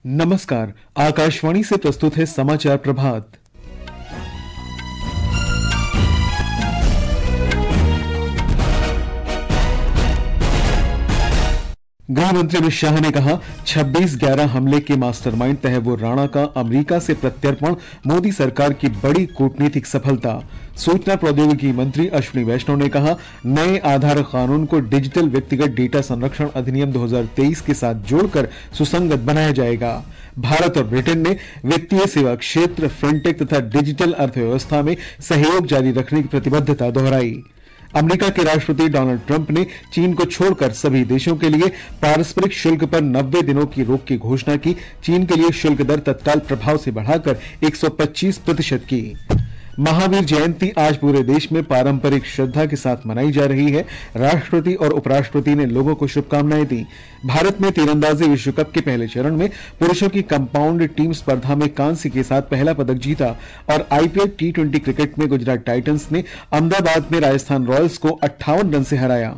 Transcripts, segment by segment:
नमस्कार। आकाशवाणी से प्रस्तुत है समाचार प्रभात। गृह मंत्री अमित शाह ने कहा, 26/11 हमले के मास्टरमाइंड तैमूर राणा का अमेरिका से प्रत्यर्पण मोदी सरकार की बड़ी कूटनीतिक सफलता। सूचना प्रौद्योगिकी मंत्री अश्विनी वैष्णव ने कहा, नए आधार कानून को डिजिटल व्यक्तिगत डेटा संरक्षण अधिनियम 2023 के साथ जोड़कर सुसंगत बनाया जाएगा। भारत और ब्रिटेन ने वित्तीय सेवा क्षेत्र, फिनटेक तथा डिजिटल अर्थव्यवस्था में सहयोग जारी रखने की प्रतिबद्धता दोहराई। अमेरिका के राष्ट्रपति डोनाल्ड ट्रंप ने चीन को छोड़कर सभी देशों के लिए पारस्परिक शुल्क पर 90 दिनों की रोक की घोषणा की। चीन के लिए शुल्क दर तत्काल प्रभाव से बढ़ाकर 125% की। महावीर जयंती आज पूरे देश में पारंपरिक श्रद्धा के साथ मनाई जा रही है। राष्ट्रपति और उपराष्ट्रपति ने लोगों को शुभकामनाएं दी। भारत ने तीरंदाजी विश्व कप के पहले चरण में पुरुषों की कंपाउंड टीम स्पर्धा में कांस्य के साथ पहला पदक जीता और आईपीएल टी20 क्रिकेट में गुजरात टाइटंस ने अहमदाबाद में राजस्थान रॉयल्स को 58 रन से हराया।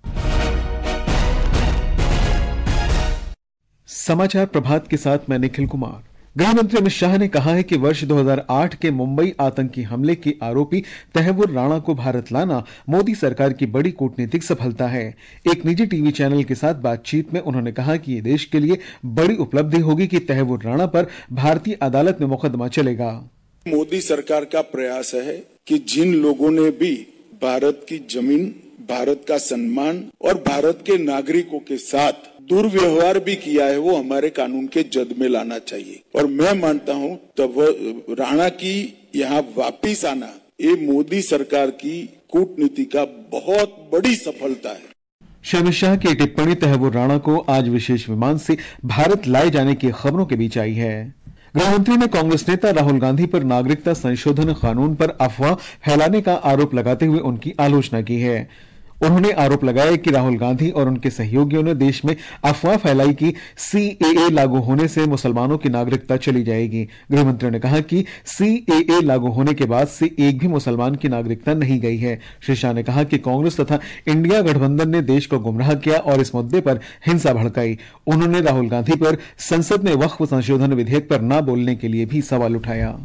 समाचार प्रभात के साथ मैं निखिल कुमार। गृह मंत्री अमित शाह ने कहा है कि वर्ष 2008 के मुंबई आतंकी हमले के आरोपी तैमूर राणा को भारत लाना मोदी सरकार की बड़ी कूटनीतिक सफलता है। एक निजी टीवी चैनल के साथ बातचीत में उन्होंने कहा कि ये देश के लिए बड़ी उपलब्धि होगी कि तैमूर राणा पर भारतीय अदालत में मुकदमा चलेगा। मोदी सरकार का प्रयास है कि जिन लोगों ने भी भारत की जमीन, भारत का सम्मान और भारत के नागरिकों के साथ दुर्व्यवहार भी किया है, वो हमारे कानून के जद में लाना चाहिए। और मैं मानता हूं तब राणा की यहाँ वापिस आना ये मोदी सरकार की कूटनीति का बहुत बड़ी सफलता है। श्री अमित शाह की टिप्पणी तैमूर राणा को आज विशेष विमान से भारत लाए जाने की खबरों के बीच आई है। गृहमंत्री ने कांग्रेस नेता राहुल गांधी पर नागरिकता संशोधन कानून पर अफवाह फैलाने का आरोप लगाते हुए उनकी आलोचना की है। उन्होंने आरोप लगाया कि राहुल गांधी और उनके सहयोगियों ने देश में अफवाह फैलाई कि सीएए लागू होने से मुसलमानों की नागरिकता चली जाएगी। गृहमंत्री ने कहा कि सीएए लागू होने के बाद से एक भी मुसलमान की नागरिकता नहीं गई है। श्री शाह ने कहा कि कांग्रेस तथा इंडिया गठबंधन ने देश को गुमराह किया और इस मुद्दे पर हिंसा भड़काई। उन्होंने राहुल गांधी पर संसद में वक्फ संशोधन विधेयक पर न बोलने के लिए भी सवाल उठाया।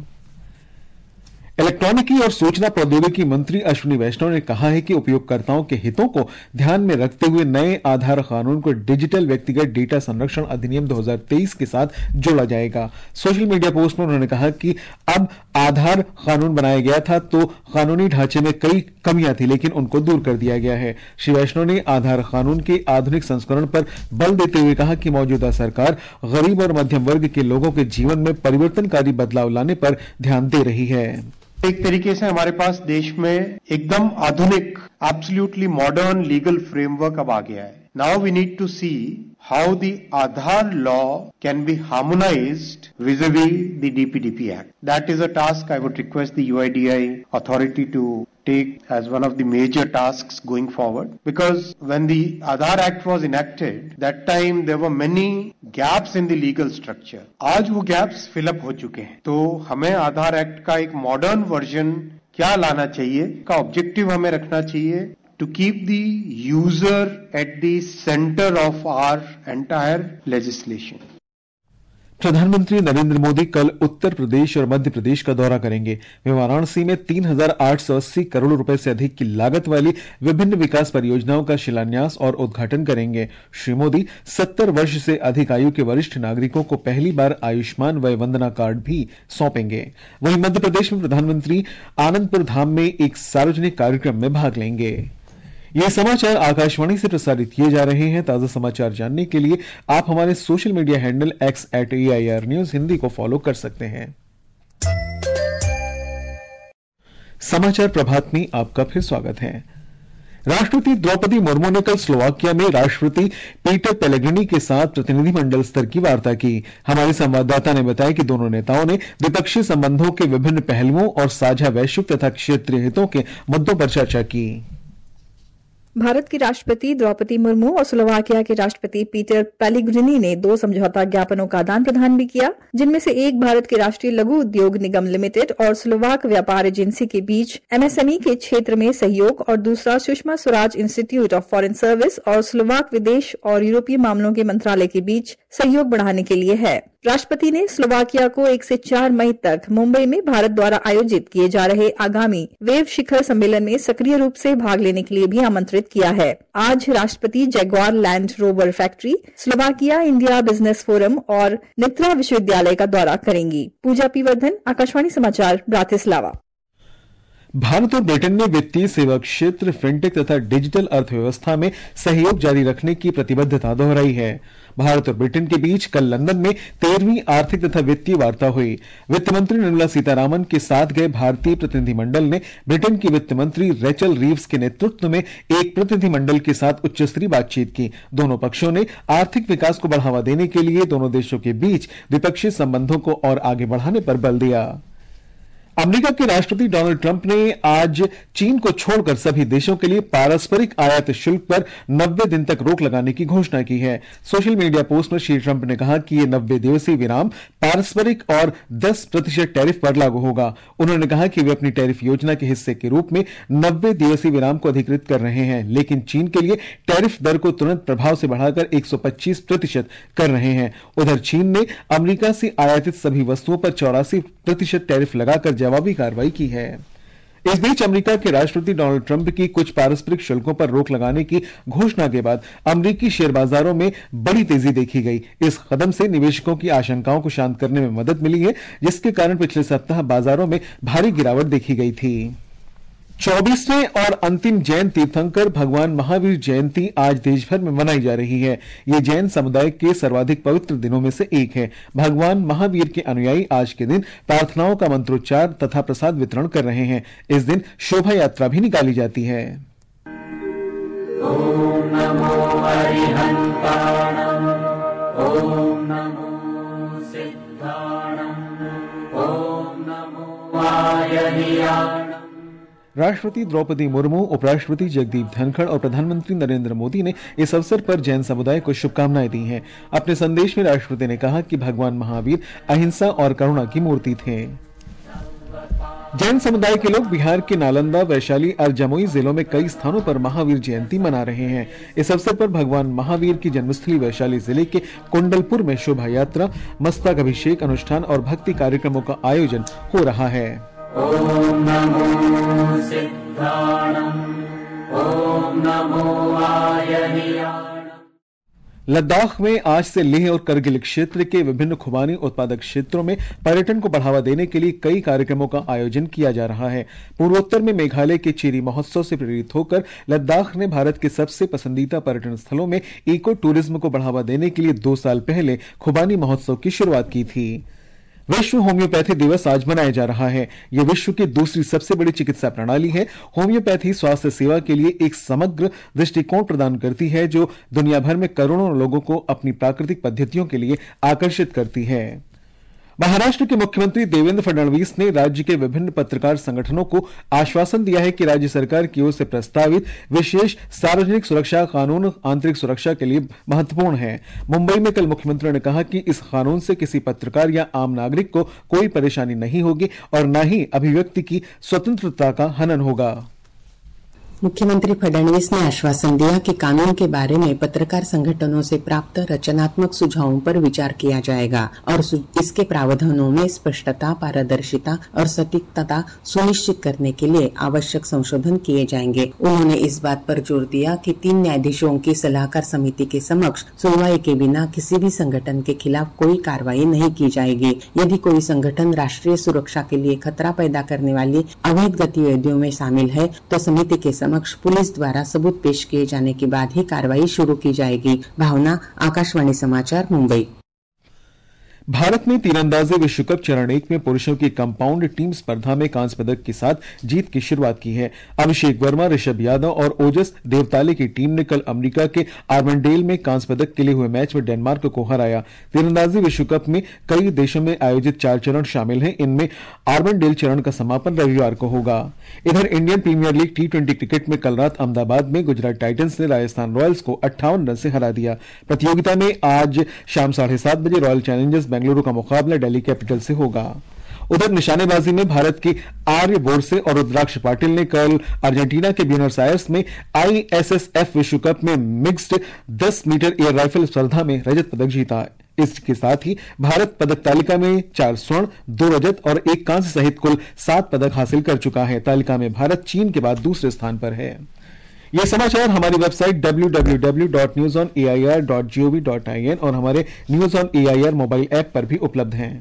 इलेक्ट्रॉनिकी और सूचना प्रौद्योगिकी मंत्री अश्विनी वैष्णव ने कहा है कि उपयोगकर्ताओं के हितों को ध्यान में रखते हुए नए आधार कानून को डिजिटल व्यक्तिगत डेटा संरक्षण अधिनियम 2023 के साथ जोड़ा जाएगा। सोशल मीडिया पोस्ट में उन्होंने कहा कि अब आधार कानून बनाया गया था तो कानूनी ढांचे में कई कमियां थी, लेकिन उनको दूर कर दिया गया है। श्री वैष्णव ने आधार कानून के आधुनिक संस्करण पर बल देते हुए कहा कि मौजूदा सरकार गरीब और मध्यम वर्ग के लोगों के जीवन में परिवर्तनकारी बदलाव लाने पर ध्यान दे रही है। एक तरीके से हमारे पास देश में एकदम आधुनिक, एब्सोल्युटली मॉडर्न लीगल फ्रेमवर्क अब आ गया है। Now we need to see how the Aadhaar law can be harmonized vis-a-vis the DPDP Act. That is a task I would request the UIDAI authority to take as one of the major tasks going forward. Because when the Aadhaar Act was enacted, that time there were many gaps in the legal structure. आज वो gaps fill up हो चुके हैं। तो हमें Aadhaar Act का एक modern version क्या लाना चाहिए का objective हमें रखना चाहिए to keep the user at the center of our entire legislation. प्रधानमंत्री नरेंद्र मोदी कल उत्तर प्रदेश और मध्य प्रदेश का दौरा करेंगे। वे वाराणसी में 3,880 करोड़ रुपए से अधिक की लागत वाली विभिन्न विकास परियोजनाओं का शिलान्यास और उद्घाटन करेंगे। श्री मोदी 70 वर्ष से अधिक आयु के वरिष्ठ नागरिकों को पहली बार आयुष्मान वय वंदना कार्ड भी सौंपेंगे। वहीं मध्य प्रदेश में प्रधानमंत्री आनंदपुर धाम में एक सार्वजनिक कार्यक्रम में भाग लेंगे। ये समाचार आकाशवाणी से प्रसारित किए जा रहे हैं। ताजा समाचार जानने के लिए आप हमारे social media handle x@AIR news Hindi को फॉलो कर सकते हैं। समाचार प्रभात में आपका फिर स्वागत है। राष्ट्रपति द्रौपदी मुर्मू ने कल स्लोवाकिया में राष्ट्रपति पीटर पेलेग्रिनी के साथ प्रतिनिधिमंडल स्तर की वार्ता की। हमारे संवाददाता ने बताया कि दोनों नेताओं ने द्विपक्षीय संबंधों के विभिन्न पहलुओं और साझा वैश्विक तथा क्षेत्रीय हितों के मुद्दों पर चर्चा की। भारत की राष्ट्रपति द्रौपदी मुर्मू और स्लोवाकिया के राष्ट्रपति पीटर पेलिग्रिनी ने 2 समझौता ज्ञापनों का आदान प्रदान भी किया, जिनमें से एक भारत के राष्ट्रीय लघु उद्योग निगम लिमिटेड और स्लोवाक व्यापार एजेंसी के बीच एमएसएमई के क्षेत्र में सहयोग और दूसरा Sushma Swaraj institute of foreign service और स्लोवाक विदेश और यूरोपीय मामलों के मंत्रालय के बीच सहयोग बढ़ाने के लिए है। राष्ट्रपति ने स्लोवाकिया को 1 से 4 मई तक मुंबई में भारत द्वारा आयोजित किए जा रहे आगामी वेव शिखर सम्मेलन में सक्रिय रूप से भाग लेने के लिए भी आमंत्रित किया है। आज राष्ट्रपति Jaguar Land Rover factory, Slovakia India business forum और नित्रा विश्वविद्यालय का दौरा करेंगी। पूजा पी वर्धन, आकाशवाणी समाचार, ब्रातिस्लावा। भारत और ब्रिटेन ने वित्तीय सेवा क्षेत्र, फिनटेक तथा डिजिटल अर्थव्यवस्था में सहयोग जारी रखने की प्रतिबद्धता दोहराई है। भारत और ब्रिटेन के बीच कल लंदन में 13वीं आर्थिक तथा वित्तीय वार्ता हुई। वित्त मंत्री निर्मला सीतारामन के साथ गए भारतीय प्रतिनिधिमंडल ने ब्रिटेन की वित्त मंत्री रेचल रीव्स के नेतृत्व में एक प्रतिनिधिमंडल के साथ उच्च स्तरीय बातचीत की। दोनों पक्षों ने आर्थिक विकास को बढ़ावा देने के लिए दोनों देशों के बीच द्विपक्षीय संबंधों को और आगे बढ़ाने पर बल दिया। अमेरिका के राष्ट्रपति डोनाल्ड ट्रंप ने आज चीन को छोड़कर सभी देशों के लिए पारस्परिक आयात शुल्क पर 90 दिन तक रोक लगाने की घोषणा की है। सोशल मीडिया पोस्ट में श्री ट्रंप ने कहा कि यह 90 दिवसीय विराम पारस्परिक और 10% टैरिफ पर लागू होगा। उन्होंने कहा कि वे अपनी टैरिफ योजना के हिस्से के रूप में 90 दिवसीय विराम को अधिकृत कर रहे हैं, लेकिन चीन के लिए टैरिफ दर को तुरंत प्रभाव से बढ़ाकर 125% कर रहे हैं। उधर चीन ने अमेरिका से आयातित सभी वस्तुओं पर 84% टैरिफ लगाकर जवाबी कार्रवाई की है। इस बीच अमेरिका के राष्ट्रपति डोनाल्ड ट्रंप की कुछ पारस्परिक शुल्कों पर रोक लगाने की घोषणा के बाद अमेरिकी शेयर बाजारों में बड़ी तेजी देखी गई। इस कदम से निवेशकों की आशंकाओं को शांत करने में मदद मिली है, जिसके कारण पिछले सप्ताह बाजारों में भारी गिरावट देखी गई थी। 24वें और अंतिम जैन तीर्थंकर भगवान महावीर जयंती आज देश भर में मनाई जा रही है। ये जैन समुदाय के सर्वाधिक पवित्र दिनों में से एक है। भगवान महावीर के अनुयायी आज के दिन प्रार्थनाओं का मंत्रोच्चार तथा प्रसाद वितरण कर रहे हैं। इस दिन शोभा यात्रा भी निकाली जाती है। ओम नमो अरिहंताणं, ओम नमो सिद्धाणं, ओम नमो आयनियाणं। राष्ट्रपति द्रौपदी मुर्मू, उपराष्ट्रपति जगदीप धनखड़ और प्रधानमंत्री नरेंद्र मोदी ने इस अवसर पर जैन समुदाय को शुभकामनाएं दी हैं। अपने संदेश में राष्ट्रपति ने कहा कि भगवान महावीर अहिंसा और करुणा की मूर्ति थे। जैन समुदाय के लोग बिहार के नालंदा, वैशाली और जमुई जिलों में कई स्थानों पर महावीर जयंती मना रहे हैं। इस अवसर पर भगवान महावीर की जन्मस्थली वैशाली जिले के कुंडलपुर में शोभा यात्रा, मस्तक अभिषेक अनुष्ठान और भक्ति कार्यक्रमों का आयोजन हो रहा है। ओम नमो सिद्धाणं, ओम नमो आयनियाणं। लद्दाख में आज से लेह और करगिल क्षेत्र के विभिन्न खुबानी उत्पादक क्षेत्रों में पर्यटन को बढ़ावा देने के लिए कई कार्यक्रमों का आयोजन किया जा रहा है। पूर्वोत्तर में मेघालय के चेरी महोत्सव से प्रेरित होकर लद्दाख ने भारत के सबसे पसंदीदा पर्यटन स्थलों में इको टूरिज्म को बढ़ावा देने के लिए 2 साल पहले खुबानी महोत्सव की शुरुआत की थी। विश्व होम्योपैथी दिवस आज मनाया जा रहा है। यह विश्व की दूसरी सबसे बड़ी चिकित्सा प्रणाली है। होम्योपैथी स्वास्थ्य सेवा के लिए एक समग्र दृष्टिकोण प्रदान करती है, जो दुनिया भर में करोड़ों लोगों को अपनी प्राकृतिक पद्धतियों के लिए आकर्षित करती है। महाराष्ट्र के मुख्यमंत्री देवेंद्र फडणवीस ने राज्य के विभिन्न पत्रकार संगठनों को आश्वासन दिया है कि राज्य सरकार की ओर से प्रस्तावित विशेष सार्वजनिक सुरक्षा कानून आंतरिक सुरक्षा के लिए महत्वपूर्ण है। मुंबई में कल मुख्यमंत्री ने कहा कि इस कानून से किसी पत्रकार या आम नागरिक को कोई परेशानी नहीं होगी और न ही अभिव्यक्ति की स्वतंत्रता का हनन होगा। मुख्यमंत्री फडणवीस ने आश्वासन दिया कि कानून के बारे में पत्रकार संगठनों से प्राप्त रचनात्मक सुझावों पर विचार किया जाएगा और इसके प्रावधानों में स्पष्टता, पारदर्शिता और सटीकता सुनिश्चित करने के लिए आवश्यक संशोधन किए जाएंगे। उन्होंने इस बात पर जोर दिया कि 3 न्यायाधीशों की सलाहकार समिति के समक्ष सुनवाई के बिना किसी भी संगठन के खिलाफ कोई कार्रवाई नहीं की जाएगी। यदि कोई संगठन राष्ट्रीय सुरक्षा के लिए खतरा पैदा करने वाली अवैध गतिविधियों में शामिल है तो समिति के समक्ष पुलिस द्वारा सबूत पेश किए जाने के बाद ही कार्रवाई शुरू की जाएगी। भावना, आकाशवाणी समाचार, मुंबई। भारत ने तीरंदाजी विश्व कप चरण 1 में पुरुषों की कंपाउंड टीम स्पर्धा में कांस्य पदक के साथ जीत की शुरुआत की है। अभिषेक वर्मा, ऋषभ यादव और ओजस देवताले की टीम ने कल अमेरिका के आर्मेंडेल में कांस्य पदक के लिए हुए मैच में डेनमार्क को हराया। तीरंदाजी विश्व कप में कई देशों में आयोजित 4 चरण शामिल हैं। इनमें आर्मेंडेल चरण का समापन रविवार को होगा। इधर Indian premiere league T20 cricket में कल रात अहमदाबाद में गुजरात टाइटंस ने राजस्थान रॉयल्स को 58 रन से हरा दिया। प्रतियोगिता में आज शाम 7:30 बजे रॉयल चैलेंजर्स बेंगलुरु का मुकाबला दिल्ली कैपिटल से होगा। उधर निशानेबाजी में भारत की आर्य बोरसे और रुद्राक्ष पाटिल ने कल अर्जेंटीना के ब्यूनस आयर्स में ISSF विश्व कप में मिक्स्ड 10 मीटर एयर राइफल स्पर्धा में रजत पदक जीता। इसके साथ ही भारत पदक तालिका में 4 स्वर्ण, 2 रजत और 1 कांस्य सहित कुल 7 पदक हासिल कर चुका है। तालिका में भारत चीन के बाद दूसरे स्थान पर है। ये समाचार हमारी वेबसाइट www.newsonair.gov.in और हमारे news on AIR mobile app पर भी उपलब्ध हैं।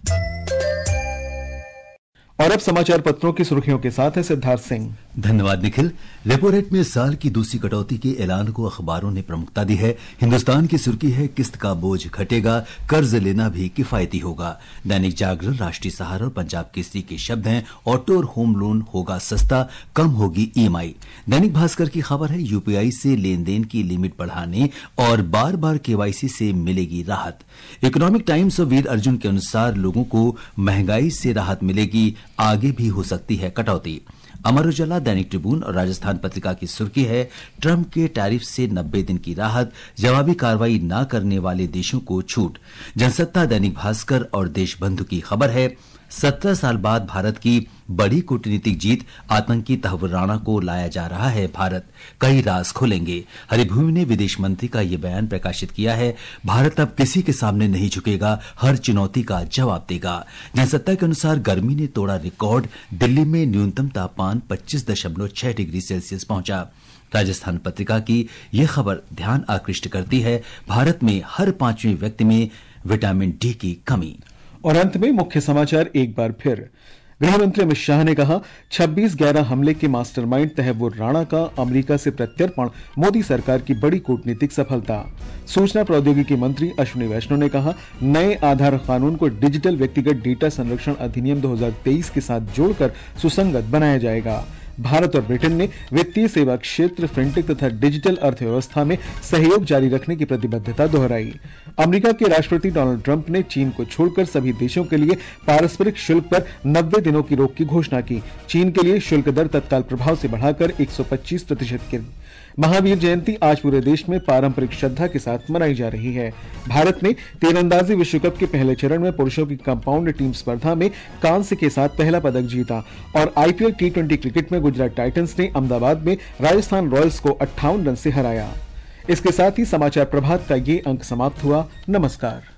और अब समाचार पत्रों की सुर्खियों के साथ है सिद्धार्थ सिंह। धन्यवाद निखिल। रेपो रेट में साल की दूसरी कटौती के ऐलान को अखबारों ने प्रमुखता दी है। हिंदुस्तान की सुर्खी है, किस्त का बोझ घटेगा, कर्ज लेना भी किफायती होगा। दैनिक जागरण, राष्ट्रीय सहारा और पंजाब केसरी के शब्द हैं, ऑटो और होम लोन होगा सस्ता, कम होगी EMI। दैनिक भास्कर की खबर है, यूपीआई से लेन देन की लिमिट बढ़ाने और बार बार KYC से मिलेगी राहत। इकोनॉमिक टाइम्स और वीर अर्जुन के अनुसार लोगों को महंगाई से राहत मिलेगी, आगे भी हो सकती है कटौती। अमर उजाला, दैनिक ट्रिब्यून और राजस्थान पत्रिका की सुर्खी है, ट्रंप के टैरिफ से 90 दिन की राहत, जवाबी कार्रवाई न करने वाले देशों को छूट। जनसत्ता, दैनिक भास्कर और देशबंधु की खबर है, 17 साल बाद भारत की बड़ी कूटनीतिक जीत, आतंकी तहव्वुर राणा को लाया जा रहा है भारत, कई राज खोलेंगे। हरिभूमि ने विदेश मंत्री का यह बयान प्रकाशित किया है, भारत अब किसी के सामने नहीं झुकेगा, हर चुनौती का जवाब देगा। जनसत्ता के अनुसार गर्मी ने तोड़ा रिकॉर्ड, दिल्ली में न्यूनतम तापमान 25.6 डिग्री सेल्सियस पहुंचा। राजस्थान पत्रिका की यह खबर ध्यान आकृष्ट करती है, भारत में हर 5वें व्यक्ति में विटामिन D की कमी। और अंत में मुख्य समाचार एक बार फिर। गृह मंत्री अमित शाह ने कहा, 26/11 हमले के मास्टरमाइंड तहव्वुर राणा का अमेरिका से प्रत्यर्पण मोदी सरकार की बड़ी कूटनीतिक सफलता। सूचना प्रौद्योगिकी मंत्री अश्विनी वैष्णव ने कहा, नए आधार कानून को डिजिटल व्यक्तिगत डेटा संरक्षण अधिनियम 2023 के साथ जोड़कर सुसंगत बनाया जाएगा। भारत और ब्रिटेन ने वित्तीय सेवा क्षेत्र, फिनटेक तथा डिजिटल अर्थव्यवस्था में सहयोग जारी रखने की प्रतिबद्धता दोहराई। अमेरिका के राष्ट्रपति डोनाल्ड ट्रंप ने चीन को छोड़कर सभी देशों के लिए पारस्परिक शुल्क पर 90 दिनों की रोक की घोषणा की। चीन के लिए शुल्क दर तत्काल प्रभाव से बढ़ाकर 125% की। महावीर जयंती आज पूरे देश में पारंपरिक श्रद्धा के साथ मनाई जा रही है। भारत ने तीरंदाजी विश्व कप के पहले चरण में पुरुषों की कंपाउंड टीम स्पर्धा में कांस्य के साथ पहला पदक जीता और IPL T20 क्रिकेट में गुजरात टाइटंस ने अहमदाबाद में राजस्थान रॉयल्स को 58 रन से हराया। इसके साथ ही समाचार प्रभात का ये अंक समाप्त हुआ। नमस्कार।